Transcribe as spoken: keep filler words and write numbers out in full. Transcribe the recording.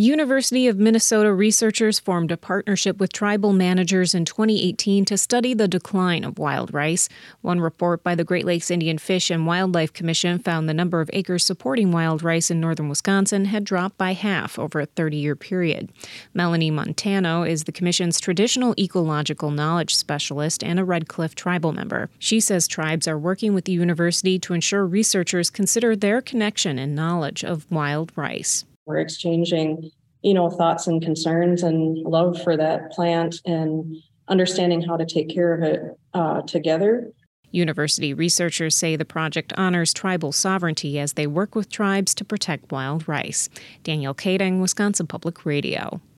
University of Minnesota researchers formed a partnership with tribal managers in twenty eighteen to study the decline of wild rice. One report by the Great Lakes Indian Fish and Wildlife Commission found the number of acres supporting wild rice in northern Wisconsin had dropped by half over a thirty-year period. Melanie Montano is the commission's traditional ecological knowledge specialist and a Red Cliff tribal member. She says tribes are working with the university to ensure researchers consider their connection and knowledge of wild rice. We're exchanging, you know, thoughts and concerns and love for that plant and understanding how to take care of it uh, together. University researchers say the project honors tribal sovereignty as they work with tribes to protect wild rice. Danielle Kading, Wisconsin Public Radio.